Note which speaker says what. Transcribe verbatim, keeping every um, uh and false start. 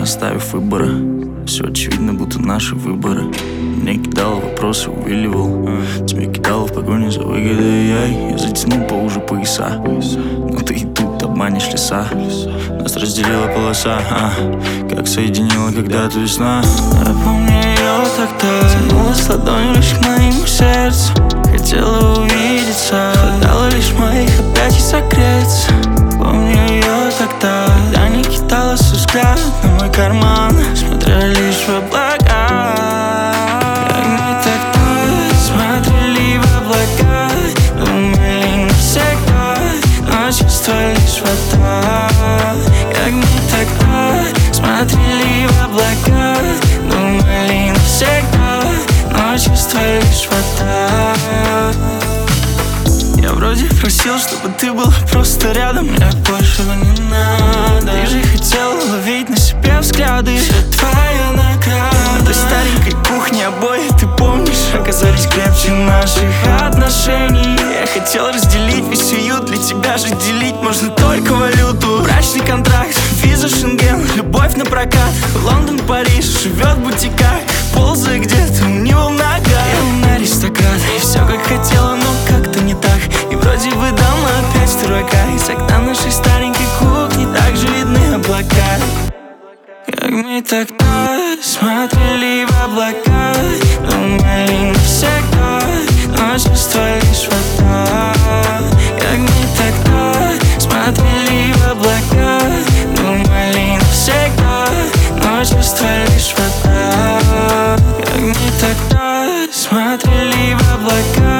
Speaker 1: оставив выбора. Все очевидно, будто наши выборы. Мне кидало вопросы, увиливал. Тебе кидало в погоне за выгодой. Я, я затянул по уже пояса. Но ты и тут обманешь леса. Нас разделила полоса, а, как соединила когда-то весна. Я помню ее тогда. Тянулась ладонью лишь к моему сердцу. Хотела увидеться, хватало лишь моих объятий согреться. Помню ее тогда, когда не кидала свой взгляд на мой карман, смотря лишь в облака. Как мы тогда смотрели в облака, думали навсегда, но чувства лишь вода. Как мы тогда смотрели в облака, думали навсегда, но чувства лишь вода. Я вроде просил, чтобы ты был просто рядом. Мне большего не надо. Ты же хотел ловить на себе взгляды. Все твоя награда. На той старенькой кухне обои, ты помнишь, оказались крепче наших отношений. Я хотел разделить весь уют. Для тебя же делить можно только валюту. Брачный контракт, виза Шенген, любовь на прокат. Лондон, Париж, живет в бутиках, ползая где-то у него в ногах. Я аристократ, и все как хотела, но как-то не так. И вроде бы дома опять в дурака. Из окна нашей старенькой кухни также видны облака. Как мы тогда смотрели в облака, думали навсегда, но чувства лишь вода. Как мы тогда смотрели в облака, думали навсегда, но чувства лишь вода. Как мы тогда смотрели в облака,